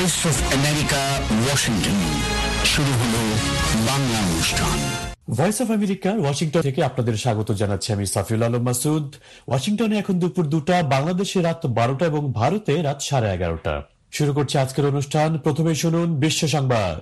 Voice of America, Washington. শুরু হলো বাংলা অনুষ্ঠান। ভয়েস অফ আমেরিকার ওয়াশিংটন থেকে আপনাদের স্বাগত জানাচ্ছি আমি সাফিউল আলম মাসুদ। ওয়াশিংটনে এখন দুপুর 2টা, বাংলাদেশে রাত 12টা এবং ভারতে রাত 11:30। শুরু করছে আজকের অনুষ্ঠান। প্রথমে শুনুন বিশ্ব সংবাদ।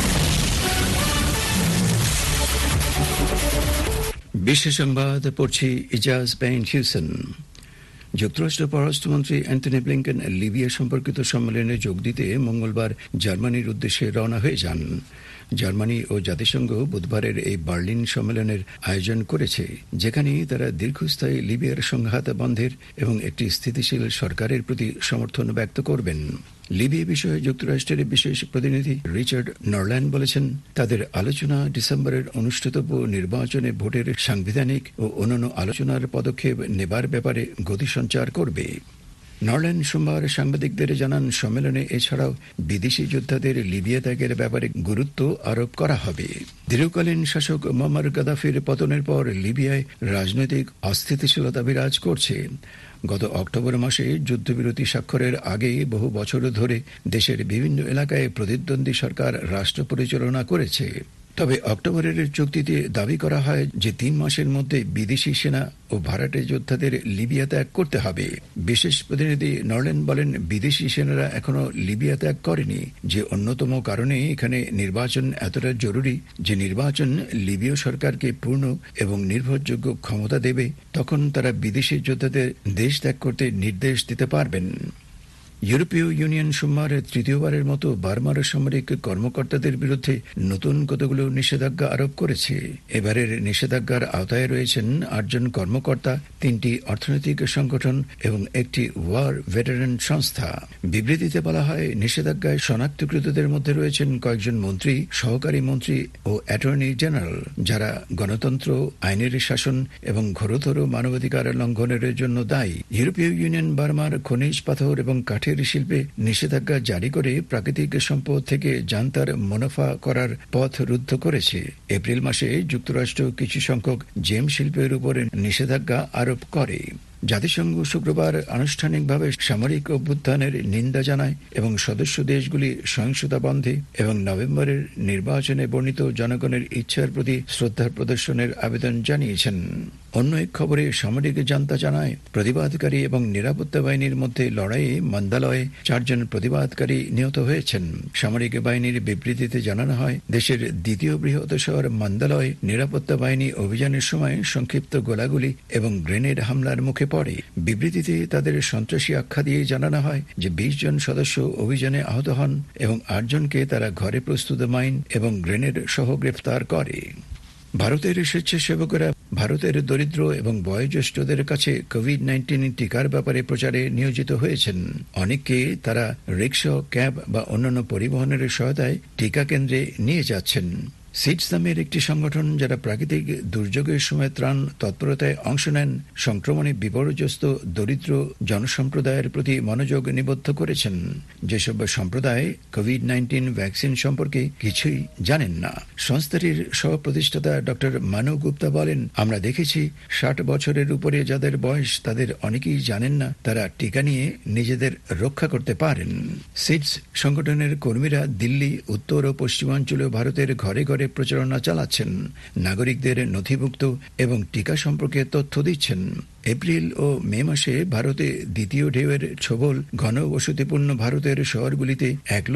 বিশ্ব সংবাদ পড়ছি ইজাজ বেইন হিউসেন। যুক্তরাষ্ট্রের পররাষ্ট্রমন্ত্রী অ্যান্টনি ব্লিংকেন লিবিয়া সম্পর্কিত সম্মেলনে যোগ দিতে মঙ্গলবার জার্মানির উদ্দেশ্যে রওনা হয়ে যান। জার্মানি ও জাতিসংঘ বুধবারের এই বার্লিন সম্মেলনের আয়োজন করেছে, যেখানে তারা দীর্ঘস্থায়ী লিবিয়ার সংঘাত বন্ধের এবং একটি স্থিতিশীল সরকারের প্রতি সমর্থন ব্যক্ত করবেন। লিবিয়া বিষয়ে যুক্তরাষ্ট্রের বিশেষ প্রতিনিধি রিচার্ড নরল্যান্ড বলেছেন, তাদের আলোচনা ডিসেম্বরের অনুষ্ঠিতব্য নির্বাচনে ভোটের সাংবিধানিক ও অন্যান্য আলোচনার পদক্ষেপ নেবার ব্যাপারে গতি সঞ্চার করবে। নরল্যান্ড সোমবার সাংবাদিকদের জানান, সম্মেলনে এছাড়াও বিদেশি যোদ্ধাদের লিবিয়া ত্যাগের ব্যাপারে গুরুত্ব আরোপ করা হবে। দীর্ঘকালীন শাসক মুয়াম্মার গাদ্দাফির পতনের পর লিবিয়ায় রাজনৈতিক অস্থিতিশীলতা বিরাজ করছে। গত অক্টোবর মাসে যুদ্ধবিরতি স্বাক্ষরের আগে বহু বছর ধরে দেশের বিভিন্ন এলাকায় প্রতিদ্বন্দ্বী সরকার রাষ্ট্র পরিচালনা করেছে। তবে অক্টোবরের চুক্তিতে দাবি করা হয় যে 3 মাসের মধ্যে বিদেশি সেনা ও ভাড়াটে যোদ্ধাদের লিবিয়া ত্যাগ করতে হবে। বিশেষ প্রতিনিধি নরল্যান্ড বলেন, বিদেশি সেনারা এখনো লিবিয়া ত্যাগ করেনি, যে অন্যতম কারণে এখানে নির্বাচন এতটা জরুরি যে নির্বাচন লিবীয় সরকারকে পূর্ণ এবং নির্ভরযোগ্য ক্ষমতা দেবে। তখন তারা বিদেশি যোদ্ধাদের দেশ ত্যাগ করতে নির্দেশ দিতে পারবেন। ইউরোপীয় ইউনিয়ন সোমবার তৃতীয়বারের মতো বার্মার সামরিক কর্মকর্তাদের বিরুদ্ধে নতুন কতগুলো নিষেধাজ্ঞা আরোপ করেছে। এবারের নিষেধাজ্ঞার আওতায় রয়েছেন 8 জন কর্মকর্তা, 3টি অর্থনৈতিক সংগঠন এবং একটি ওয়ার ভেটারান সংস্থা। বিবৃতিতে বলা হয়, নিষেধাজ্ঞায় শনাক্তকৃতদের মধ্যে রয়েছেন কয়েকজন মন্ত্রী, সহকারী মন্ত্রী ও অ্যাটর্নি জেনারেল, যারা গণতন্ত্র, আইনের শাসন এবং ঘোরতর মানবাধিকার লঙ্ঘনের জন্য দায়ী। ইউরোপীয় ইউনিয়ন বার্মার খনিজ পাথর এবং কাঠের শিল্পে নিষেধাজ্ঞা জারি করে প্রাকৃতিক সম্পদ থেকে জান্তার মুনাফা করার পথ রুদ্ধ করেছে। এপ্রিল মাসে যুক্তরাষ্ট্র কিছু সংখ্যক জেম শিল্পের উপরে নিষেধাজ্ঞা আরোপ করে। জাতিসংঘ শুক্রবার আনুষ্ঠানিকভাবে সামরিক অভ্যুত্থানের নিন্দা জানায় এবং সদস্য দেশগুলি সহিংসতা বন্ধে এবং নভেম্বরের নির্বাচনে বর্ণিত জনগণের ইচ্ছার প্রতি শ্রদ্ধা প্রদর্শনের আবেদন জানিয়েছেন। অন্য এক খবরে সামরিক জান্তা জানায়, প্রতিবাদকারী এবং নিরাপত্তা বাহিনীর মধ্যে লড়াইয়ে মান্দালয়ে 4 জন প্রতিবাদকারী নিহত হয়েছেন। সামরিক বাহিনীর বিবৃতিতে জানানো হয়, দেশের দ্বিতীয় বৃহৎ শহর মান্দালয়ে নিরাপত্তা বাহিনী অভিযানের সময় সংক্ষিপ্ত গোলাগুলি এবং গ্রেনেড হামলার মুখে পড়ে। বিবৃতিতে তাদের সন্ত্রাসী আখ্যা দিয়ে জানানো হয় যে 20 জন সদস্য অভিযানে আহত হন এবং 8 জনকে তারা ঘরে প্রস্তুত মাইন এবং গ্রেনেড সহ গ্রেফতার করে। ভারতের স্বেচ্ছাসেবকরা ভারতের দরিদ্র এবং বয়োজ্যেষ্ঠদের কাছে কোভিড-19 টিকার ব্যাপারে প্রচারে নিয়োজিত হয়েছেন। অনেককে তারা রিক্সা, ক্যাব বা অন্যান্য পরিবহনের সহায়তায় টিকা কেন্দ্রে নিয়ে যাচ্ছেন। সিডস নামের একটি সংগঠন, যারা প্রাকৃতিক দুর্যোগের সময় ত্রাণ তৎপরতায় অংশ নেন, সংক্রমণে বিপর্যস্ত দরিদ্র জনসম্প্রদায়ের প্রতি মনোযোগ নিবদ্ধ করেছেন। যেসব সম্প্রদায় কোভিড-19 ভ্যাকসিন সম্পর্কে কিছুই জানেন না। সংস্থাটির সহ প্রতিষ্ঠাতা ডক্টর মানু গুপ্তা বলেন, আমরা দেখেছি 60 বছরের উপরে যাদের বয়স, তাদের অনেকেই জানেন না তারা টিকা নিয়ে নিজেদের রক্ষা করতে পারেন। সিডস সংগঠনের কর্মীরা দিল্লি, উত্তর ও পশ্চিমাঞ্চলীয় ভারতের ঘরে ঘরে প্রচারণা চালাচ্ছেন, নাগরিকদের নথিভুক্ত এবং টিকা সম্পর্কে তথ্য দিচ্ছেন। এপ্রিল ও মে মাসে ভারতে দ্বিতীয় ঢেউয়ের ছোবল ঘনবসতিপূর্ণ ভারতের শহরগুলিতে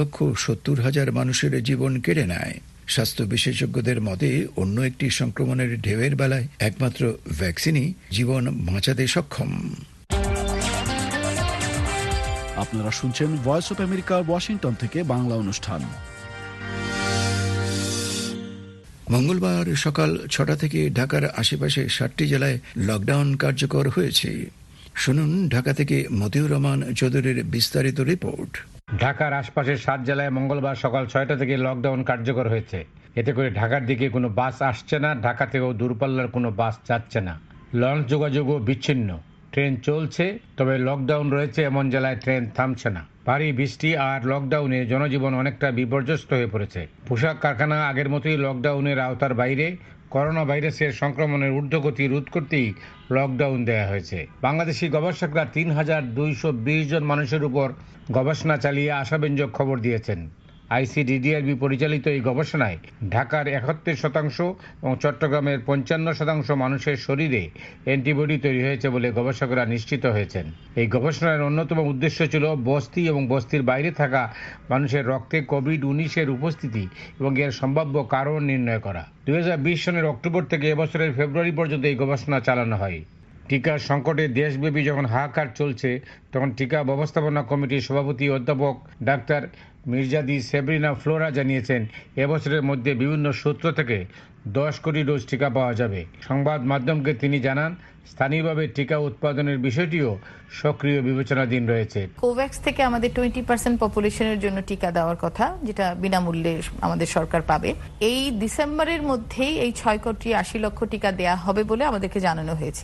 1,70,000 মানুষের জীবন কেড়ে নেয়। স্বাস্থ্য বিশেষজ্ঞদের মতে, অন্য একটি সংক্রমণের ঢেউয়ের বেলায় একমাত্র ভ্যাকসিনই জীবন বাঁচাতে সক্ষম। আপনারা শুনছেন ভয়েস অফ আমেরিকা ওয়াশিংটন থেকে বাংলা অনুষ্ঠান। মঙ্গলবার সকাল 6টা থেকে ঢাকার আশেপাশে 7টি জেলায় লকডাউন কার্যকর হয়েছে। শুনুন ঢাকা থেকে মতিউর রহমান চৌধুরীর বিস্তারিত রিপোর্ট। ঢাকার আশপাশের 7 জেলায় মঙ্গলবার সকাল 6টা থেকে লকডাউন কার্যকর হয়েছে। এতে করে ঢাকার দিকে কোনো বাস আসছে না, ঢাকা থেকেও দূরপাল্লার কোনো বাস যাচ্ছে না। লঞ্চ যোগাযোগও বিচ্ছিন্ন। ট্রেন চলছে, তবে লকডাউন রয়েছে এমন জেলায় ট্রেন থামছে না। ভারী বৃষ্টি আর লকডাউনে জনজীবন অনেকটা বিপর্যস্ত হয়ে পড়েছে। পোশাক কারখানা আগের মতোই লকডাউনের আওতার বাইরে, করোনা ভাইরাসের সংক্রমণের ঊর্ধ্বগতি রোধ করতেই লকডাউন দেওয়া হয়েছে। বাংলাদেশি গবেষকরা ৩,২২০ জন মানুষের উপর গবেষণা চালিয়ে আশাব্যঞ্জক খবর দিয়েছেন। আইসিডিডিআরবি পরিচালিত এই গবেষণায় ঢাকার ৭১% এবং চট্টগ্রামের ৫৫% মানুষের শরীরে অ্যান্টিবডি তৈরি হয়েছে বলে গবেষকরা নিশ্চিত হয়েছেন। এই গবেষণার অন্যতম উদ্দেশ্য ছিল বস্তি এবং বস্তির বাইরে থাকা মানুষের রক্তে কোভিড-১৯ উপস্থিতি এবং এর সম্ভাব্য কারণ নির্ণয় করা। ২০২০ সনের অক্টোবর থেকে এবছরের ফেব্রুয়ারি পর্যন্ত এই গবেষণা চালানো হয়। টিকার সংকটে দেশব্যাপী যখন হাহাকার চলছে, তখন টিকা ব্যবস্থাপনা কমিটির সভাপতি অধ্যাপক ডাক্তার মির্জাদি সেব্রিনা ফ্লোরা জানিয়েছেন, এবছরের মধ্যে বিভিন্ন সূত্র থেকে 10 কোটি ডোজ টিকা পাওয়া যাবে। সংবাদ মাধ্যমকে তিনি জানান, স্থানীয়ভাবে টিকা উৎপাদনের বিষয়টিও সক্রিয় বিবেচনাধীন রয়েছে। কোভ্যাক্স থেকে আমাদের 20% পপুলেশনের জন্য টিকা দেওয়ার কথা, যেটা বিনামূল্যে আমাদের সরকার পাবে। এই ডিসেম্বরের মধ্যেই এই 6,80,00,000 টিকা দেয়া হবে বলে আমাদেরকে জানানো হয়েছে।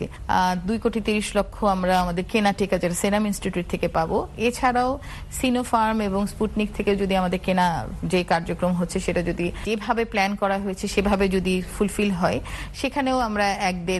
2,30,00,000 আমরা আমাদের কেনা টিকা যেটা সেরাম ইনস্টিটিউট থেকে পাবো। এছাড়াও সিনোফার্ম এবং স্পুটনিক থেকে যদি আমাদের কেনা যে কার্যক্রম হচ্ছে সেটা যদি যেভাবে প্ল্যান করা হয়েছে সেভাবে যদি ফুলফিল হয়, সেখানেও আমরা 1.5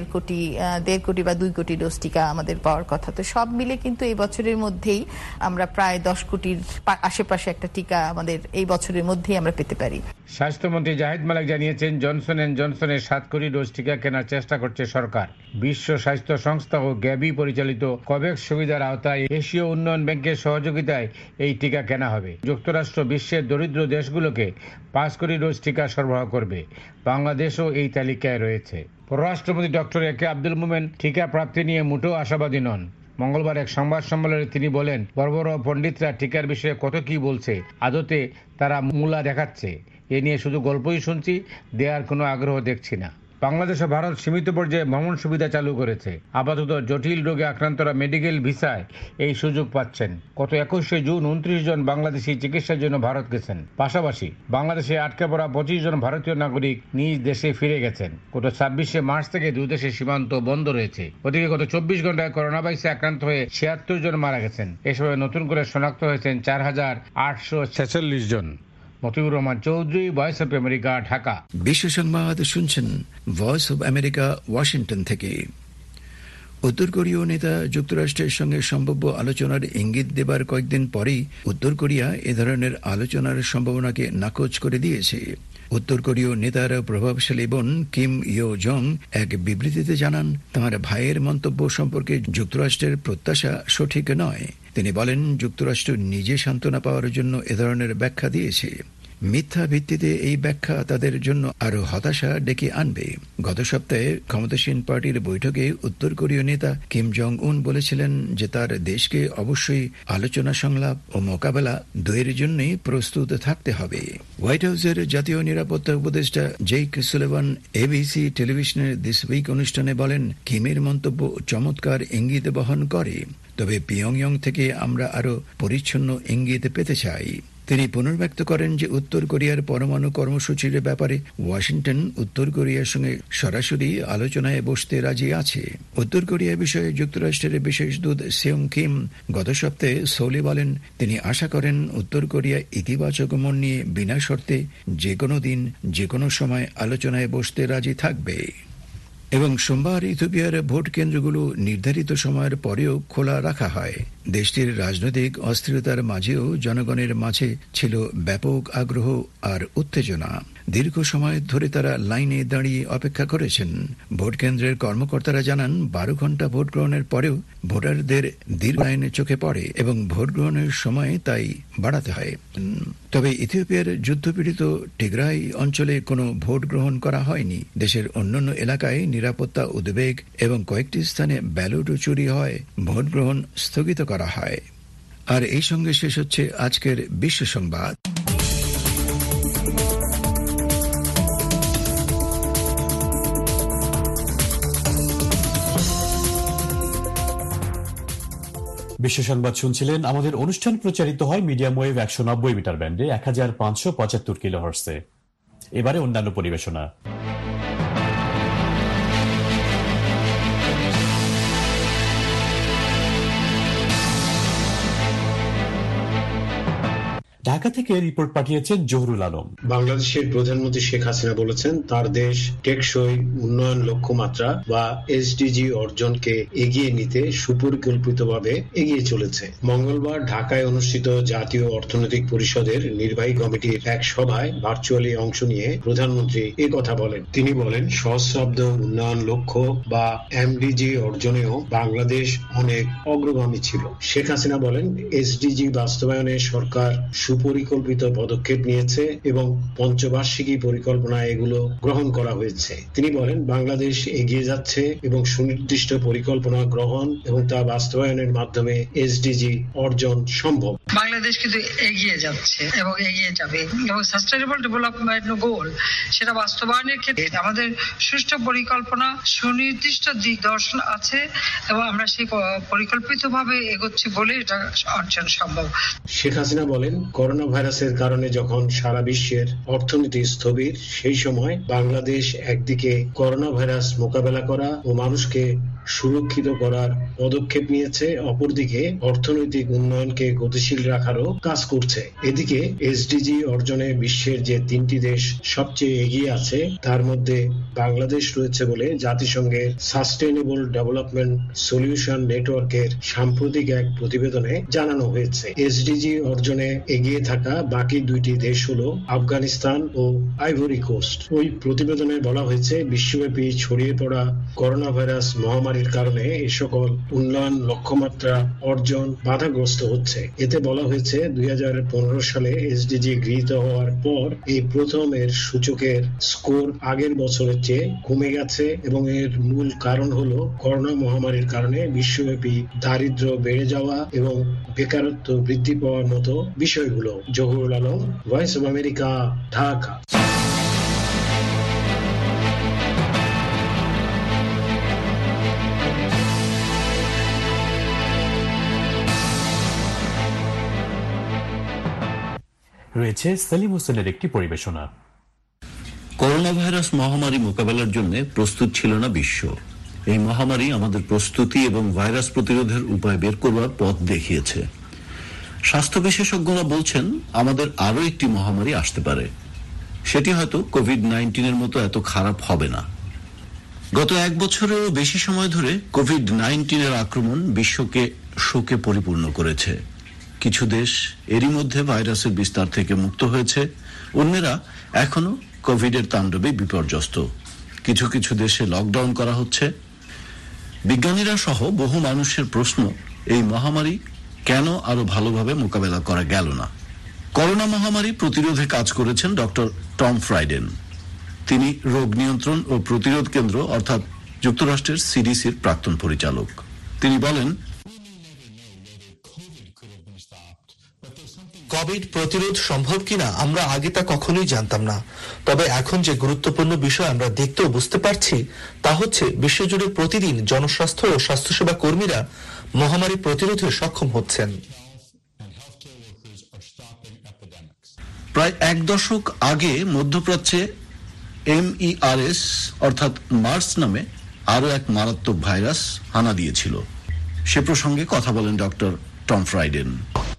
কোটি বা 2 কোটি ডোজ টিকা আমাদের পাওয়ার কথা। তো সব মিলে কিন্তু এই বছরের মধ্যেই আমরা প্রায় 10 কোটির আশেপাশে একটা টিকা আমাদের এই বছরের মধ্যেই আমরা পেতে পারি। স্বাস্থ্যমন্ত্রী জাহিদ মালিক জানিয়েছেন, জনসন অ্যান্ড জনসনের 7 কোটি ডোজ টিকা কেনার চেষ্টা করছে সরকার। বিশ্ব স্বাস্থ্য সংস্থা ও গ্যাবি পরিচালিত কোভ্যাক্স সুবিধার আওতায় এশীয় উন্নয়ন ব্যাংকের সহযোগিতায় এই টিকা কেনা হবে। যুক্তরাষ্ট্র বিশ্বের দরিদ্র দেশগুলোকে 5 কোটি ডোজ টিকা সরবরাহ করবে। বাংলাদেশও এই তালিকায় রয়েছে। পররাষ্ট্রমন্ত্রী ডক্টর এ কে আব্দুল মোমেন টিকা প্রাপ্তি নিয়ে মোটেও আশাবাদী নন। মঙ্গলবার এক সংবাদ সম্মেলনে তিনি বলেন, বড় বড় পণ্ডিতরা টিকার বিষয়ে কত কি বলছে, আদতে তারা মূলা দেখাচ্ছে। এ নিয়ে শুধু গল্পই শুনছি, দেওয়ার কোনো আগ্রহ দেখছি না। বাংলাদেশ ও ভারত সীমিত পর্যায়ে ভ্রমণ সুবিধা চালু করেছে। আপাতত জটিল রোগে আক্রান্তরা মেডিকেল ভিসায় এই সুযোগ পাচ্ছেন। গত 21শে জুন 29 জন বাংলাদেশি চিকিৎসার জন্য ভারত গেছেন। পাশাপাশি বাংলাদেশে আটকে পড়া 25 জন ভারতীয় নাগরিক নিজ দেশে ফিরে গেছেন। গত 26শে মার্চ থেকে দুই দেশের সীমান্ত বন্ধ রয়েছে। ওদিকে গত 24 ঘন্টায় করোনা ভাইরাসে আক্রান্ত হয়ে 76 জন মারা গেছেন। এ সময় নতুন করে শনাক্ত হয়েছেন 4,846 জন। Motiur Rahman Chowdhury, voice of America, Dhaka. বিশ্ব সংবাদ শুনছেন ভয়েস অব আমেরিকা, ওয়াশিংটন থেকে। উত্তর কোরীয় নেতা যুক্তরাষ্ট্রের সঙ্গে সম্ভাব্য আলোচনার ইঙ্গিত দেবার কয়েকদিন পরেই উত্তর কোরিয়া এ ধরনের আলোচনার সম্ভাবনাকে নাকচ করে দিয়েছে। উত্তর কোরীয় নেতার প্রভাবশালী বোন কিম ইয়ো জং এক বিবৃতিতে জানান, তাঁর ভাইয়ের মন্তব্য সম্পর্কে যুক্তরাষ্ট্রের প্রত্যাশা সঠিক নয়। তিনি বলেন, যুক্তরাষ্ট্র নিজে সান্ত্বনা পাওয়ার জন্য এ ধরনের ব্যাখ্যা দিয়েছে। মিথ্যা ভিত্তিতে এই ব্যাখ্যা তাদের জন্য আরো হতাশা ডেকে আনবে। গত সপ্তাহে ক্ষমতাসীন পার্টির বৈঠকে উত্তর কোরীয় নেতা কিম জং উন বলেছিলেন যে তার দেশকে অবশ্যই আলোচনা, সংলাপ ও মোকাবেলা দুয়ের জন্যই প্রস্তুত থাকতে হবে। হোয়াইট হাউসের জাতীয় নিরাপত্তা উপদেষ্টা জেইক সুলিভান এবিসি টেলিভিশনের দিস উইক অনুষ্ঠানে বলেন, কিমের মন্তব্য চমৎকার ইঙ্গিত বহন করে, তবে পিয়ংইয়ং থেকে আমরা আরো পরিচ্ছন্ন ইঙ্গিত পেতে চাই। তিনি পুনর্ব্যক্ত করেন যে উত্তর কোরিয়ার পরমাণু কর্মসূচির ব্যাপারে ওয়াশিংটন উত্তর কোরিয়ার সঙ্গে সরাসরি আলোচনায় বসতে রাজি আছে। উত্তর কোরিয়া বিষয়ে যুক্তরাষ্ট্রের বিশেষ দূত সেউং কিম গত সপ্তাহে সোলে বলেন, তিনি আশা করেন উত্তর কোরিয়া ইতিবাচক মন নিয়ে বিনা শর্তে যে কোনো দিন যে কোনো সময় আলোচনায় বসতে রাজি থাকবে। এবং সোমবার ইথিওপিয়ার ভোট কেন্দ্রগুলো নির্ধারিত সময়ের পরেও খোলা রাখা হয়। দেশটির রাজনৈতিক অস্থিরতার মাঝেও জনগণের মাঝে ছিল ব্যাপক আগ্রহ আর উত্তেজনা। দীর্ঘ সময় ধরে তারা লাইনে দাঁড়িয়ে অপেক্ষা করেছেন। ভোট কেন্দ্রের কর্মকর্তারা জানান, 12 ঘন্টা ভোট গ্রহণের পরেও ভোটারদের দীর্ঘ লাইনে চোখে পড়ে এবং ভোট গ্রহণের সময় তাই বাড়াতে হয়। তবে ইথিওপিয়ার যুদ্ধপীড়িত টিগ্রাই অঞ্চলে কোনো ভোট গ্রহণ করা হয়নি। দেশের অন্যান্য এলাকায় নিরাপত্তা উদ্বেগ এবং কয়েকটি স্থানে ব্যালট চুরি হয়, ভোট গ্রহণ স্থগিত করা হয়। আর এই সঙ্গে শেষ হচ্ছে আজকের বিশ্ব সংবাদ। বিশ্ব সংবাদ শুনছিলেন। আমাদের অনুষ্ঠান প্রচারিত হয় মিডিয়াম ওয়েভ 190 মিটার ব্যান্ডে 1575 কিলোহার্টজে। এবারে অন্যান্য পরিবেশনা। ঢাকা ঢাকা থেকে রিপোর্ট পাঠিয়েছেন জহুরুল আলম। বাংলাদেশের প্রধানমন্ত্রী শেখ হাসিনা বলেছেন তার দেশ টেকসই উন্নয়ন লক্ষ্যমাত্রা বা এসডিজি অর্জনকে এগিয়ে নিতে সুপরিকল্পিতভাবে এগিয়ে চলেছে। মঙ্গলবার ঢাকায় অনুষ্ঠিত জাতীয় অর্থনৈতিক পরিষদের নির্বাহী কমিটির এক সভায় ভার্চুয়ালি অংশ নিয়ে প্রধানমন্ত্রী এ কথা বলেন। তিনি বলেন, সহস্রাব্দ উন্নয়ন লক্ষ্য বা এমডিজি অর্জনেও বাংলাদেশ অনেক অগ্রগামী ছিল। শেখ হাসিনা বলেন, এসডিজি বাস্তবায়নে সরকার সুপরিকল্পিত পদক্ষেপ নিয়েছে এবং পঞ্চবার্ষিকী পরিকল্পনায় এগুলো গ্রহণ করা হয়েছে। তিনি বলেন, বাংলাদেশ এগিয়ে যাচ্ছে এবং সুনির্দিষ্ট পরিকল্পনা গ্রহণ এবং তা বাস্তবায়নের মাধ্যমে এসডিজি অর্জন সম্ভব। বাংলাদেশ কিন্তু এগিয়ে যাচ্ছে এবং এগিয়ে যাবে এবং সাস্টেইনেবল ডেভেলপমেন্ট গোল সেটা বাস্তবায়নের ক্ষেত্রে আমাদের সুষ্ঠু পরিকল্পনা, সুনির্দিষ্ট দিক দর্শন আছে এবং আমরা সেই পরিকল্পিতভাবে এগোচ্ছি বলে এটা অর্জন সম্ভব। শেখ হাসিনা বলেন, করোনা ভাইরাসের কারণে যখন সারা বিশ্বের অর্থনীতি স্থবির, সেই সময় বাংলাদেশ একদিকে করোনা ভাইরাস মোকাবেলা করা ও মানুষকে সুরক্ষিত করার পদক্ষেপ নিয়েছে, অপরদিকে অর্থনৈতিক উন্নয়নকে গতিশীল রাখারও কাজ করছে। এদিকে এসডিজি অর্জনে বিশ্বের যে 3টি দেশ সবচেয়ে এগিয়ে আছে তার মধ্যে বাংলাদেশ রয়েছে বলে জাতিসংঘের সাস্টেইনেবল ডেভেলপমেন্ট সলিউশন নেটওয়ার্কের সাম্প্রতিক এক প্রতিবেদনে জানানো হয়েছে। এসডিজি অর্জনে এগিয়ে থাকা বাকি 2টি দেশ হলো আফগানিস্তান ও আইভরি কোস্ট। ওই প্রতিবেদনে বলা হয়েছে, বিশ্বব্যাপী ছড়িয়ে পড়া করোনা ভাইরাস মহামারীর কারণে এ সকল উন্নয়ন লক্ষ্যমাত্রা অর্জন বাধাগ্রস্ত হচ্ছে। এতে বলা হয়েছে 2015 সালে এসডিজি গৃহীত হওয়ার পর এই প্রথম এর সূচকের স্কোর আগের বছরের চেয়ে কমে গেছে এবং এর মূল কারণ হলো করোনা মহামারীর কারণে বিশ্বব্যাপী দারিদ্র্য বেড়ে যাওয়া এবং বেকারত্ব বৃদ্ধি পাওয়ার মতো বিষয়গুলো। Zahurul Alam, voice of America, Dhaka. রয়েছে সেলিম হোসেনের একটি পরিবেশনা। করোনা ভাইরাস মহামারী মোকাবেলার জন্য প্রস্তুত ছিল না বিশ্ব। এই মহামারী আমাদের প্রস্তুতি এবং ভাইরাস প্রতিরোধের উপায় বের করবার পথ দেখিয়েছে। স্বাস্থ্য বিশেষজ্ঞরা বলছেন আমাদের আরো একটি মহামারী আসতে পারে, সেটি হয়তো কোভিড-19 মতো এত খারাপ হবে না। গত 1 বছরেরও বেশি সময় ধরে কোভিড-19 আক্রমণ বিশ্বকে শোকে পরিপূর্ণ করেছে। কিছু দেশ এরই মধ্যে ভাইরাসের বিস্তার থেকে মুক্ত হয়েছে, অন্যরা এখনো কোভিডের তাণ্ডবে বিপর্যস্ত। কিছু কিছু দেশে লকডাউন করা হচ্ছে। বিজ্ঞানীরা সহ বহু মানুষের প্রশ্ন, এই মহামারী কেন আরো ভালোভাবে মোকাবেলা করা গেল না? করোনা মহামারী প্রতিরোধে কাজ করেছেন ডক্টর টম ফ্রাইডেন। তিনি রোগ নিয়ন্ত্রণ ও প্রতিরোধ কেন্দ্র অর্থাৎ যুক্তরাষ্ট্রের সিডিসির প্রাক্তন পরিচালক। তিনি বলেন, কোভিড প্রতিরোধ সম্ভব কিনা আমরা আগে তা কখনোই জানতাম না, তবে এখন যে গুরুত্বপূর্ণ বিষয় আমরা দেখতে ও বুঝতে পারছি তা হচ্ছে বিশ্বজুড়ে প্রতিদিন জনস্বাস্থ্য ও স্বাস্থ্যসেবা কর্মীরা মহামারী প্রতিরোধে সক্ষম হচ্ছেন। প্রায় 1 দশক আগে মধ্যপ্রাচ্যে MERS অর্থাৎ মার্স নামে আরো এক মারাত্মক ভাইরাস হানা দিয়েছিল। সে প্রসঙ্গে কথা বলেন ডক্টর টম ফ্রাইডেন।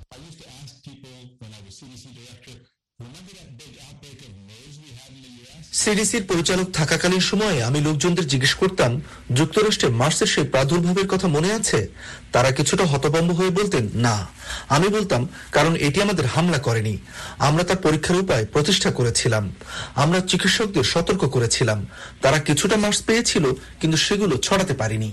সিডিসির পরিচালক থাকাকালীন সময়ে আমি লোকজনদের জিজ্ঞেস করতাম, যুক্তরাষ্ট্রে মার্সের সেই প্রাদুর্ভাবের কথা মনে আছে? তারা কিছুটা হতভম্ব হয়ে বলতেন না। আমি বলতাম, কারণ এটি আমাদের হামলা করেনি, আমরা তার পরীক্ষার উপায় প্রতিষ্ঠা করেছিলাম, আমরা চিকিৎসকদের সতর্ক করেছিলাম। তারা কিছুটা মার্স পেয়েছিল কিন্তু সেগুলো ছড়াতে পারিনি।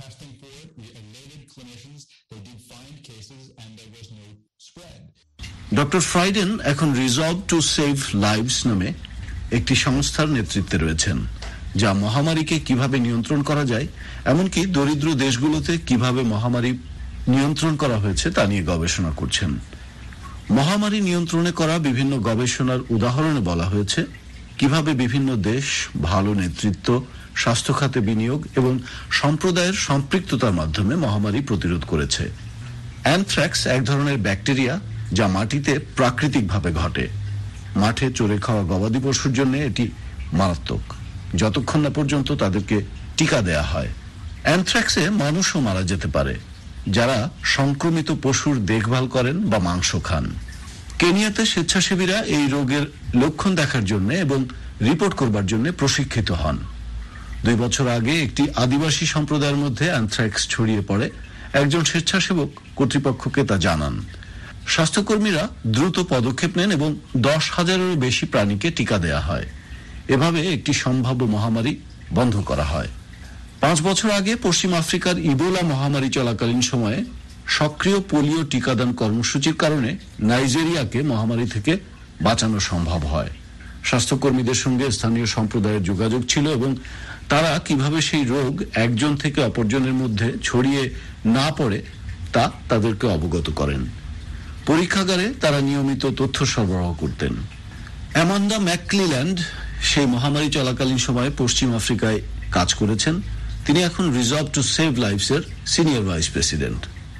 ডক্টর ফ্রাইডেন এখন রিজলভ টু সেভ লাইভস নামে একটি সংস্থার নেতৃত্বে রয়েছেন, যা মহামারীকে কিভাবে নিয়ন্ত্রণ করা যায়, এমনকি দরিদ্র দেশগুলোতে কিভাবে মহামারী নিয়ন্ত্রণ করা হয়েছে তা নিয়ে গবেষণা করছেন। মহামারী নিয়ন্ত্রণে করা বিভিন্ন গবেষণার উদাহরণে বলা হয়েছে কিভাবে বিভিন্ন দেশ ভালো নেতৃত্ব, স্বাস্থ্য খাতে বিনিয়োগ এবং সম্প্রদায়ের সম্পৃক্ততার মাধ্যমে মহামারী প্রতিরোধ করেছে। অ্যানথ্রাক্স এক ধরনের ব্যাকটেরিয়া যা মাটিতে প্রাকৃতিকভাবে ঘটে। মাঠে চড়ে খাওয়া গবাদি পশুর জন্য এটি মারাত্মক, যতক্ষণ না পর্যন্ত তাদেরকে টিকা দেয়া হয়। অ্যানথ্রাক্সে মানুষও মারা যেতে পারে যারা সংক্রমিত পশুর দেখভাল করেন বা মাংস খান। কেনিয়াতে স্বেচ্ছাসেবীরা এই রোগের লক্ষণ দেখার জন্য এবং রিপোর্ট করবার জন্য প্রশিক্ষিত হন। 2 বছর আগে একটি আদিবাসী সম্প্রদায়ের মধ্যে অ্যানথ্রাক্স ছড়িয়ে পড়ে। একজন স্বেচ্ছাসেবক কর্তৃপক্ষকে তা জানান। স্বাস্থ্যকর্মীরা দ্রুত পদক্ষেপ নেন এবং 10,000-এরও বেশি প্রাণীকে টিকা দেয়া হয়। এভাবে একটি সম্ভাব্য মহামারী বন্ধ করা হয়। 5 বছর আগে পশ্চিম আফ্রিকার ইবোলা মহামারী চলাকালীন সময়ে সক্রিয় পোলিও টিকাদান কর্মসূচির কারণে নাইজেরিয়াকে মহামারী থেকে বাঁচানো সম্ভব হয়। স্বাস্থ্যকর্মীদের সঙ্গে স্থানীয় সম্প্রদায়ের যোগাযোগ ছিল এবং তারা কিভাবে সেই রোগ একজন থেকে অপরজনের মধ্যে ছড়িয়ে না পড়ে তা তাদেরকে অবগত করেন। পরীক্ষাগারে তারা নিয়মিত তথ্য সরবরাহ করতেন। অ্যামান্ডা ম্যাকক্লিল্যান্ড সেই মহামারী চলাকালীন সময়ে পশ্চিম আফ্রিকায় কাজ করেছেন। তিনি এখন রিজলভ টু সেভ লাইফস এর সিনিয়র ভাইস প্রেসিডেন্ট।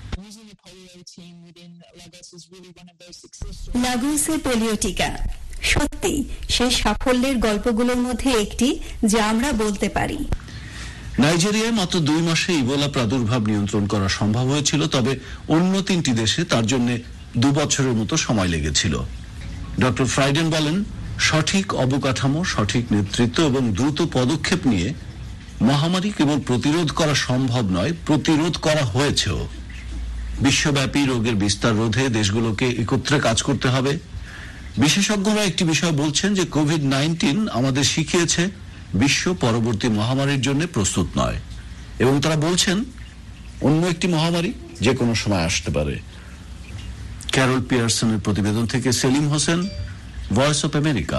লাগোসের পোলিও টিকা সত্যি সেই সাফল্যের গল্পগুলোর মধ্যে একটি যা আমরা বলতে পারি। নাইজেরিয়ায় মাত্র 2 মাসে ইবোলা প্রাদুর্ভাব নিয়ন্ত্রণ করা সম্ভব হয়েছিল, তবে অন্য 3টি দেশে তার জন্য 2 বছরের মতো সময় লেগেছিল। ডক্টর ফ্রাইডেন বলেন, সঠিক অবকাঠামো, সঠিক নেতৃত্ব এবং দ্রুত পদক্ষেপ নিয়ে মহামারী কেবল প্রতিরোধ করা সম্ভব নয়, প্রতিরোধ করা হয়েছেও। বিশ্বব্যাপী রোগের বিস্তার রোধে দেশগুলোকে একত্রে কাজ করতে হবে। বিশেষজ্ঞরা একটি বিষয় বলছেন যে কোভিড-19 আমাদের শিখিয়েছে বিশ্ব পরবর্তী মহামারীর জন্য প্রস্তুত নয়, এবং তারা বলছেন অন্য একটি মহামারী যে কোনো সময় আসতে পারে। ক্যারল পিয়ারসনের প্রতিবেদন থেকে Selim Hossain, voice of America.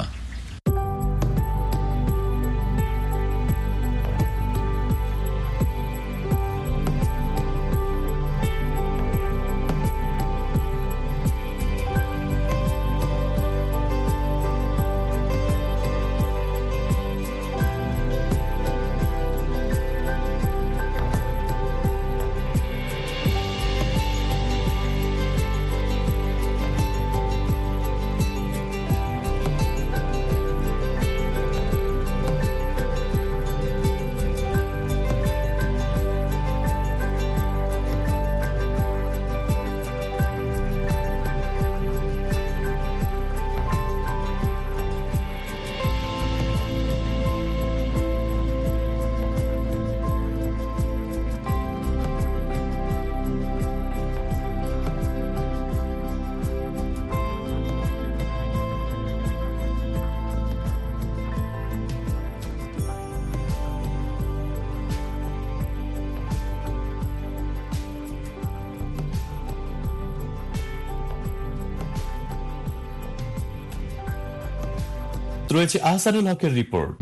রয়েছে আহসানুল হকের রিপোর্ট।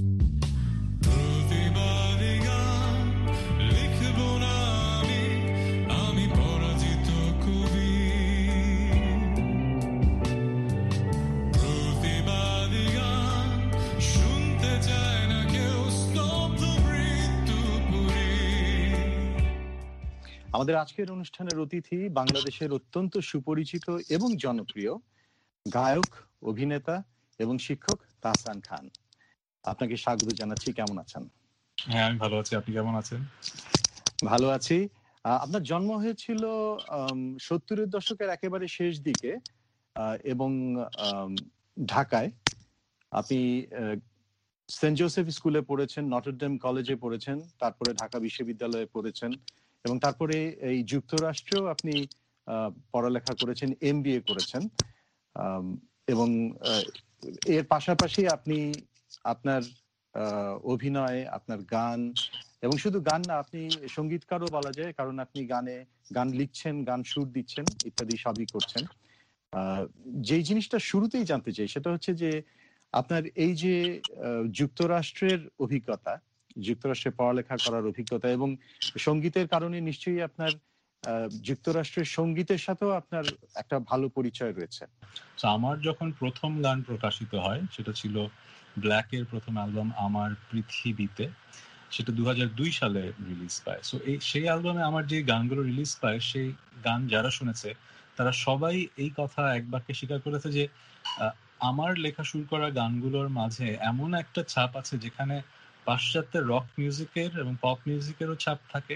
আমাদের আজকের অনুষ্ঠানের অতিথি বাংলাদেশের অত্যন্ত সুপরিচিত এবং জনপ্রিয় গায়ক, অভিনেতা এবং শিক্ষক তাহসান খান। আপনাকে স্বাগত জানাচ্ছি। কেমন আছেন? হ্যাঁ, আমি ভালো আছি। আপনি কেমন আছেন? ভালো আছি। আপনার জন্ম হয়েছিল 70-এর দশকের একেবারে শেষ দিকে এবং ঢাকায়। আপনি সেন্ট জোসেফ স্কুলে পড়েছেন, নটরডেম কলেজে পড়েছেন, তারপরে ঢাকা বিশ্ববিদ্যালয়ে পড়েছেন এবং তারপরে এই যুক্তরাষ্ট্রেও আপনি পড়ালেখা করেছেন, MBA করেছেন এবং এর পাশাপাশি আপনি আপনার অভিনয়, আপনার গান এবং শুধু গান না, আপনি সঙ্গীতকারও বলা যায়, কারণ আপনি গান লিখছেন, গান সুর দিচ্ছেন ইত্যাদি সবই করছেন। যেই জিনিসটা শুরুতেই জানতে চাই সেটা হচ্ছে যে আপনার এই যে যুক্তরাষ্ট্রের অভিজ্ঞতা, যুক্তরাষ্ট্রে পড়ালেখা করার অভিজ্ঞতা এবং সঙ্গীতের কারণে নিশ্চয়ই আপনার যুক্তরাষ্ট্রের সঙ্গীতের সাথেও আপনার একটা ভালো পরিচয় রয়েছে। আমার যখন প্রথম গান প্রকাশিত হয় সেটা ছিল ব্ল্যাকের প্রথম অ্যালবাম আমার পৃথিবীতে, সেটা 2002 সালে রিলিজ পায়। সো সেই অ্যালবামে আমার যে গানগুলো রিলিজ পায়, সেই গান যারা শুনেছে তারা সবাই এই কথা এক বাক্যে স্বীকার করেছে যে আমার লেখা শুরু করা গানগুলোর মাঝে এমন একটা ছাপ আছে যেখানে পাশ্চাত্যের রক মিউজিকের এবং পপ মিউজিকেরও ছাপ থাকে,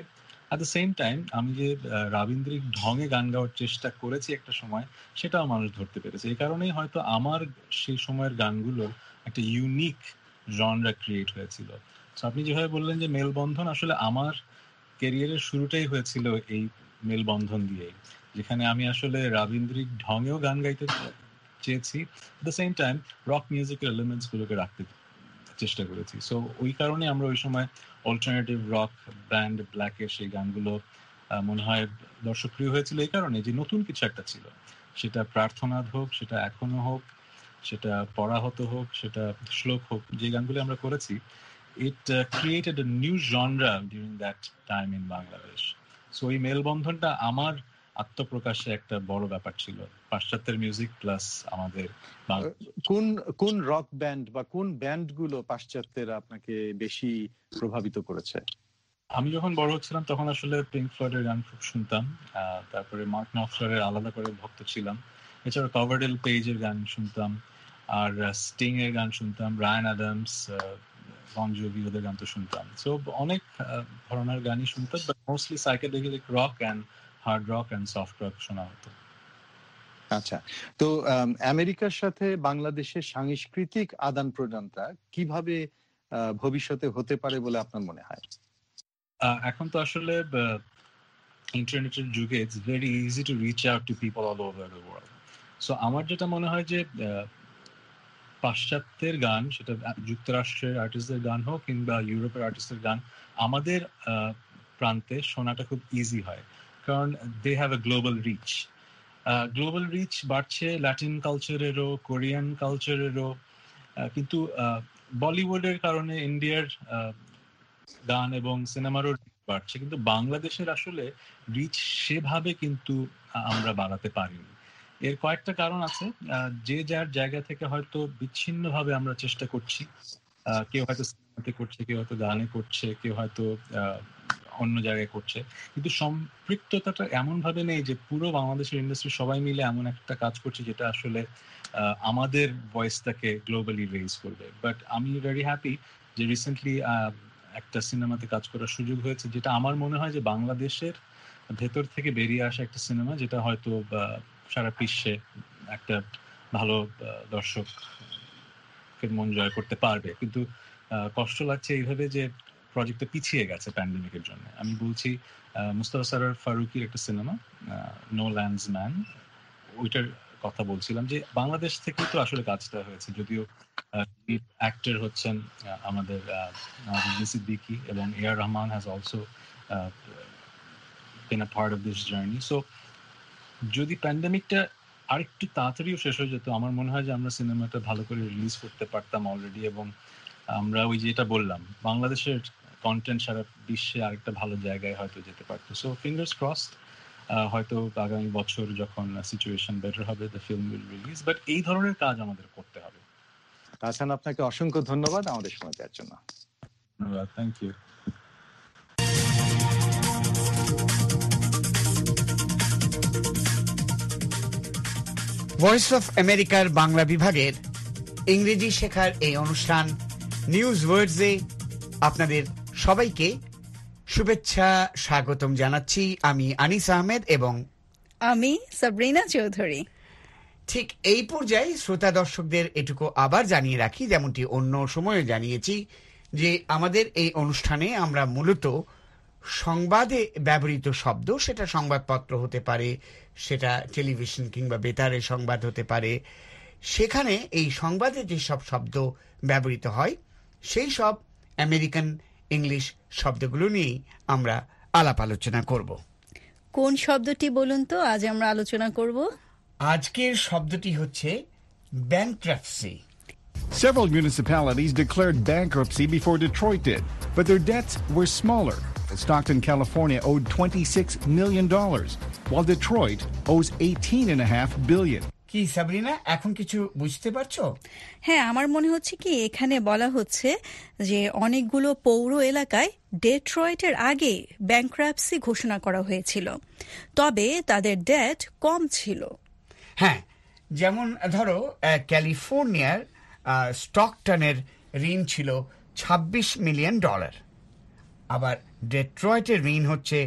অ্যাট দ্য সেম টাইম আমি যে রাবীন্দ্রিক ঢঙে গান গাওয়ার চেষ্টা করেছি একটা সময়, সেটাও মানুষ ধরতে পেরেছে। এই কারণেই হয়তো আমার সেই সময়ের গানগুলোর একটা ইউনিক জনরা ক্রিয়েট হয়েছিল। তো আপনি যেভাবে বললেন যে মেলবন্ধন, আসলে আমার ক্যারিয়ারের শুরুটাই হয়েছিল এই মেলবন্ধন দিয়েই, যেখানে আমি আসলে রাবীন্দ্রিক ঢঙেও গান গাইতে চেয়েছি, দ্য সেম টাইম রক মিউজিকের এলিমেন্টস গুলোকে রাখতে চেষ্টা করেছি। সো ওই কারণে আমরা ওই সময় অল্টারনেটিভ রক ব্যান্ড ব্ল্যাকের সেই গানগুলো মনে হয় দর্শকপ্রিয় হয়েছিল এই কারণে যে নতুন কিছু একটা ছিল, সেটা প্রার্থনাদ হোক, সেটা এখনো হোক, সেটা পড়াহত হোক, সেটা শ্লোক হোক, যে গানগুলো আমরা করেছি, it created a new genre during that time in Bangladesh. So এই মেলবন্ধনটা আমার আত্মপ্রকাশে একটা বড় ব্যাপার ছিল, পাশ্চাত্যের মিউজিক প্লাস আমাদের। কোন রক ব্যান্ড বা কোন ব্যান্ড গুলো পাশ্চাত্যের আপনাকে বেশি প্রভাবিত করেছে? আমি যখন বড় হচ্ছিলাম তখন আসলে পিঙ্ক ফ্লয়েডের গান খুব শুনতাম, তারপরে মার্ক নফলারের আলাদা করে ভক্ত ছিলাম, এছাড়া কভারডেল পেজের গান শুনতাম, আর স্টিং এর গান শুনতাম, ব্রায়ান অ্যাডামস, বন জোভি, ওদের গান তো শুনতাম। সো অনেক ধরনের গানই শুনতাম, but mostly psychedelic rock and hard rock and soft rock শোনা হতো। আচ্ছা, তো আমেরিকার সাথে বাংলাদেশের সাংস্কৃতিক আদান প্রদানটা কিভাবে ভবিষ্যতে হতে পারে বলে আপনার মনে হয়? এখন তো আসলে ইন্টারনেটের যুগে it's very easy to reach out to people all over the world. So আমার যেটা মনে হয় যে পাশ্চাত্যের গান, সেটা যুক্তরাষ্ট্রের আর্টিস্টদের গান হোক কিংবা ইউরোপের আর্টিস্টদের গান, আমাদের প্রান্তে শোনাটা খুব ইজি হয়, কারণ they have a global reach. Global reach বাড়ছে ল্যাটিন কালচারেরও, কোরিয়ান কালচারেরও, কিন্তু বলিউডের কারণে ইন্ডিয়ার গান এবং সিনেমারও বাড়ছে, কিন্তু বাংলাদেশের আসলে রিচ সেভাবে কিন্তু আমরা বাড়াতে পারিনি। এর কয়েকটা কারণ আছে, যে যার জায়গা থেকে হয়তো বিচ্ছিন্নভাবে আমরা চেষ্টা করছি, কেউ হয়তো সিনেমাতে করছে, কেউ হয়তো গানে করছে, কেউ হয়তো অন্য জায়গায় করছে, কিন্তু সম্পৃক্ততাটা এমন ভাবে নেই যে পুরো বাংলাদেশের ইন্ডাস্ট্রি সবাই মিলে এমন একটা কাজ করছে যেটা আসলে আমাদের ভয়েসটাকে গ্লোবালি রেইজ করবে। বাট আমি ভেরি হ্যাপি যে রিসেন্টলি একটা সিনেমাতে কাজ করার সুযোগ হয়েছে, যেটা আমার মনে হয় যে বাংলাদেশের ভেতর থেকে বেরিয়ে আসা একটা সিনেমা, যেটা হয়তো সারা বিশ্বে একটা ভালো দর্শকের মন জয় করতে পারবে। কিন্তু কষ্ট লাগছে এইভাবে যে প্রজেক্টটা পিছিয়ে গেছে প্যান্ডেমিকের জন্য। আমি বলছি মুস্তাফা সরোয়ার ফারুকীর একটা সিনেমা নো ল্যান্ডসম্যান, ওইটার কথা বলছিলাম, যে বাংলাদেশ থেকে তো আসলে কাজটা হয়েছে, যদিও অ্যাক্টর হচ্ছেন আমাদের নওয়াজুদ্দিন সিদ্দিকী এবং AR Rahman has also been a part of this journey. So যদি প্যান্ডেমিকটা আরেকটু তাড়াতাড়িও শেষ হয়ে যেত, আমার মনে হয় যে আমরা সিনেমাটা ভালো করে রিলিজ করতে পারতাম অলরেডি, এবং আমরা ওই যেটা বললাম বাংলাদেশের কন্টেন্ট সারা বিশ্বে আরেকটা ভালো জায়গায় হয়তো যেতে পারতো। সো ফিঙ্গার্স ক্রসড, হয়তো আগামী বছর যখন সিচুয়েশন বেটার হবে the film will release, but এই ধরনের কাজ আমাদের করতে হবে। হাসান, আপনাকে অসংখ্য ধন্যবাদ আমাদের সময় দেওয়ার জন্য। ধন্যবাদ, থ্যাংক ইউ। ভয়েস অফ আমেরিকার বাংলা বিভাগের ইংরেজি শেখার এই অনুষ্ঠান নিউজ ওয়ার্ডসে আপনাদের সবাইকে শুভেচ্ছা স্বাগতম জানাচ্ছি। আমি আনিস আহমেদ এবং আমি সাবরিনা চৌধুরী। ঠিক এই পর্যায়ে শ্রোতা দর্শকদের এটুকু আবার জানিয়ে রাখি, যেমনটি অন্য সময়ে জানিয়েছি, যে আমাদের এই অনুষ্ঠানে আমরা মূলত সংবাদে ব্যবহৃত শব্দ, সেটা সংবাদপত্র হতে পারে, সেটা টেলিভিশন কিংবা বেতারের সংবাদ হতে পারে, সেখানে এই সংবাদে যেসব শব্দ ব্যবহৃত হয় সেই সব আমেরিকান ইংলিশ শব্দগুলো নিয়েই আমরা আলাপ আলোচনা করব। কোন শব্দটি বলুন তো আজ আমরা আলোচনা করব? আজকের শব্দটি হচ্ছে bankruptcy. Several municipalities declared bankruptcy before Detroit did, but their debts were smaller. Stockton, California owed $26 million, while Detroit owes $18.5 billion. কি সাবরিনা, এখন কিছু বুঝতে পারছো? হ্যাঁ, আমার মনে হচ্ছে কি এখানে বলা হচ্ছে যে অনেকগুলো পৌর এলাকায় ডেট্রয়েটের আগে ব্যাংক্রাপসি ঘোষণা করা হয়েছিল, তবে তাদের ডেট কম ছিল। হ্যাঁ, যেমন ধরো ক্যালিফোর্নিয়ার স্টকটনের ঋণ ছিল $26 মিলিয়ন, আবার ডেট্রয়েটের ঋণ হচ্ছে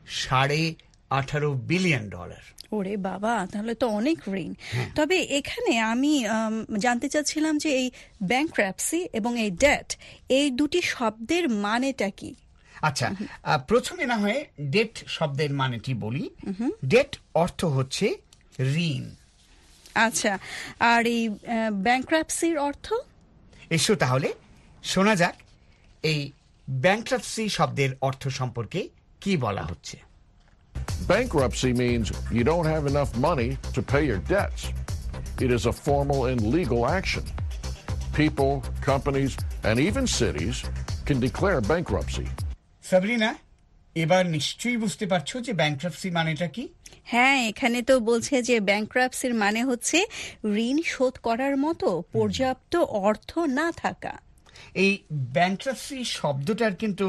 $18.5 বিলিয়ন। ওরে বাবা, তাহলে তো অনেক ঋণ। তবে এখানে আমি জানতে চাচ্ছিলাম যে এই ব্যাংক্রাপসি এবং এই ডেট, এই দুটি শব্দের মানেটা কি? আচ্ছা, প্রথমে না হয় ডেট শব্দের মানেটি বলি। ডেট অর্থ হচ্ছে ঋণ। আচ্ছা, আর এই ব্যাংক্রাপসির অর্থ? এসো তাহলে শোনা যাক এই ব্যাংক্রাপসি শব্দের অর্থ সম্পর্কে কি বলা হচ্ছে। Bankruptcy means you don't have enough money to pay your debts. It is a formal and legal action. People, companies, and even cities can declare bankruptcy. Sabrina, এবার নিশ্চয়ই বুঝতে পারছো যে ব্যাংক্রাপসি মানেটা কি? হ্যাঁ, এখানে তো বলছে যে ব্যাংক্রাপসির মানে হচ্ছে ঋণ শোধ করার মতো পর্যাপ্ত অর্থ না থাকা। এই ব্যাংক্রাপসি শব্দটার কিন্তু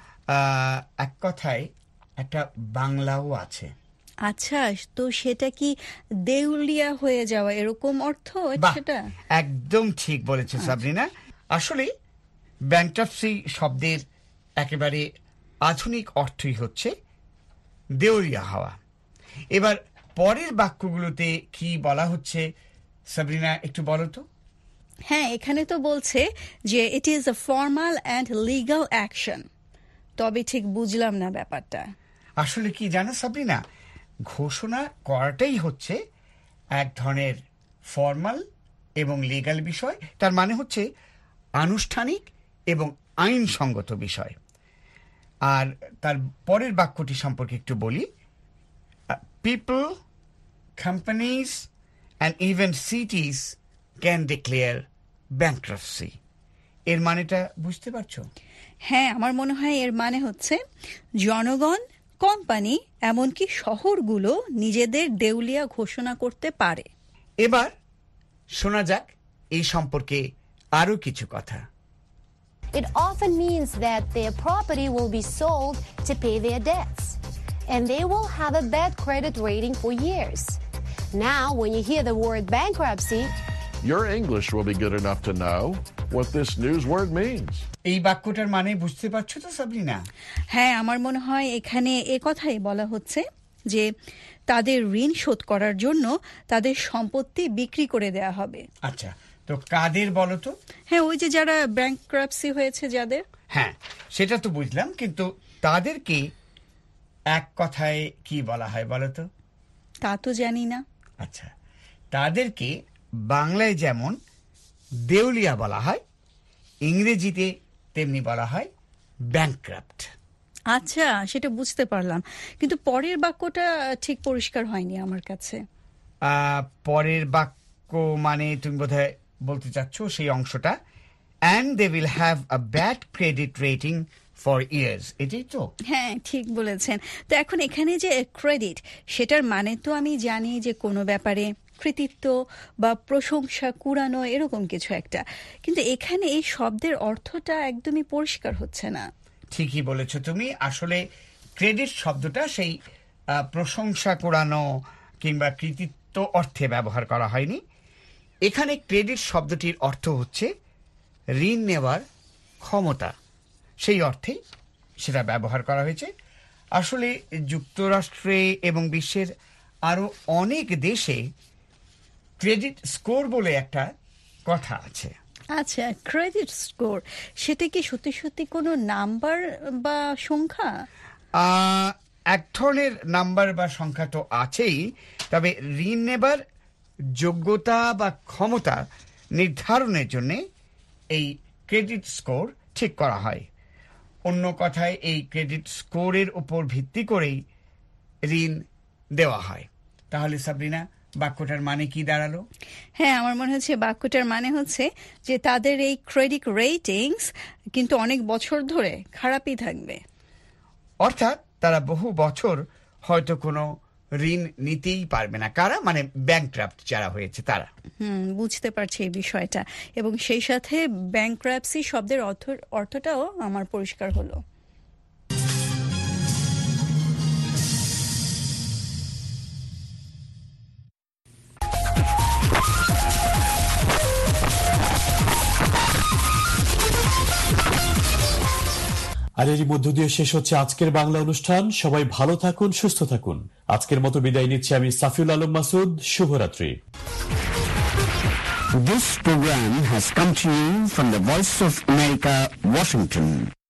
এক কথায় একটা বাংলাও আছে। আচ্ছা, তো সেটা কি দেউলিয়া হয়ে যাওয়া এরকম অর্থ? সেটা একদম ঠিক বলেছে সাবরিনা। আসলে ব্যাংক্রাপসি শব্দের একেবারে আধুনিক অর্থই হচ্ছে দেউলিয়া হওয়া। এবার পরের বাক্যগুলোতে কি বলা হচ্ছে সাবরিনা, একটু বলো তো। হ্যাঁ, এখানে তো বলছে যে it is a formal and legal action. তবে ঠিক বুঝলাম না ব্যাপারটা। আসলে কি জানো সাবরিনা, ঘোষণা করাটাই হচ্ছে এক ধরনের ফর্মাল এবং লিগ্যাল বিষয়। তার মানে হচ্ছে আনুষ্ঠানিক এবং আইনসঙ্গত বিষয়। আর তার পরের বাক্যটি সম্পর্কে একটু বলি। People, companies, and even cities can declare bankruptcy. এর মানেটা বুঝতে পারছো? হ্যাঁ, আমার মনে হয় এর মানে হচ্ছে জনগণ, কোম্পানি, এমনকি শহরগুলো নিজেদের দেউলিয়া ঘোষণা করতে পারে। এবার শোনা যাক এই সম্পর্কে আরো কিছু কথা। It often means that their property will be sold to pay their debts, and they will have a bad credit rating for years. Now, when you hear the word bankruptcy, Your English will be good enough to know what this news word means. এই বাক্যটার মানে বুঝতে পারছো তো সাবরিনা? হ্যাঁ, আমার মনে হয় এখানে এ কথাই বলা হচ্ছে যে তাদের ঋণ শোধ করার জন্য তাদের সম্পত্তি বিক্রি করে দেয়া হবে। আচ্ছা, তো কাদের বলো তো? হ্যাঁ, ওই যে যারা ব্যাংক্রাপসি হয়েছে যাদের। হ্যাঁ, সেটা তো বুঝলাম, কিন্তু তাদেরকে এক কথায় কি বলা হয় বলো তো? তা তো জানি না। আচ্ছা, তাদেরকে বাংলায় যেমন দেউলিয়া বলা হয়, ইংরেজিতে তেমনি বলা হয় ব্যাংক্রাপ্ট। আচ্ছা, সেটা বুঝতে পারলাম, কিন্তু পরের বাক্যটা ঠিক পরিষ্কার হয়নি আমার কাছে। পরের বাক্য মানে তুমি বোধহয় বলতে চাচ্ছ সেই অংশটা, and they will have a bad credit rating for years, এটাই তো? হ্যাঁ, ঠিক বলেছেন। তো এখন এখানে যে ক্রেডিট, সেটার মানে তো আমি জানি যে কোনো ব্যাপারে কৃতিত্ব বা প্রশংসা কুড়ানো, এরকম কিছু একটা, কিন্তু এখানে এই শব্দের অর্থটা একদমই পরিষ্কার হচ্ছে না। ঠিকই বলেছো তুমি। আসলে ক্রেডিট শব্দটা সেই প্রশংসা কুড়ানো কিংবা কৃতিত্ব অর্থে ব্যবহার করা হয়নি। এখানে ক্রেডিট শব্দটির অর্থ হচ্ছে ঋণ নেওয়ার ক্ষমতা, সেই অর্থেই সেটা ব্যবহার করা হয়েছে। আসলে যুক্তরাষ্ট্রে এবং বিশ্বের আরো অনেক দেশে ক্রেডিট স্কোর বলে একটা কথা আছে। আচ্ছা, ক্রেডিট স্কোর, সেটা কি সত্যি সত্যি কোনো নাম্বার বা সংখ্যা? এক ধরনের নাম্বার বা সংখ্যা তো আছেই, তবে ঋণ নেবার যোগ্যতা বা ক্ষমতা নির্ধারণের জন্য এই ক্রেডিট স্কোর ঠিক করা হয়। অন্য কথায় এই ক্রেডিট স্কোরের উপর ভিত্তি করেই ঋণ দেওয়া হয়। তাহলে সাবরিনা, বাক্যটার মানে কি দাঁড়ালো? হ্যাঁ, আমার মনে হচ্ছে বাক্যটার মানে হচ্ছে যে তাদের এই ক্রেডিট রেটিংস কিন্তু অনেক বছর ধরে খারাপই থাকবে। অর্থাৎ তারা বহু বছর হয়তো কোনো ঋণ নিতেই পারবে না। কারা? মানে ব্যাংক্রাপ্ট যারা হয়েছে তারা। বুঝতে পারছি এই বিষয়টা, এবং সেই সাথে ব্যাংক্রাপসি শব্দের অর্থটাও আমার পরিষ্কার হলো। আর এরই মধ্য দিয়ে শেষ হচ্ছে আজকের বাংলা অনুষ্ঠান। সবাই ভালো থাকুন, সুস্থ থাকুন। আজকের মতো বিদায় নিচ্ছি আমি সাফিউল আলম মাসুদ। শুভরাত্রি। This program has come to you from the Voice of America, Washington.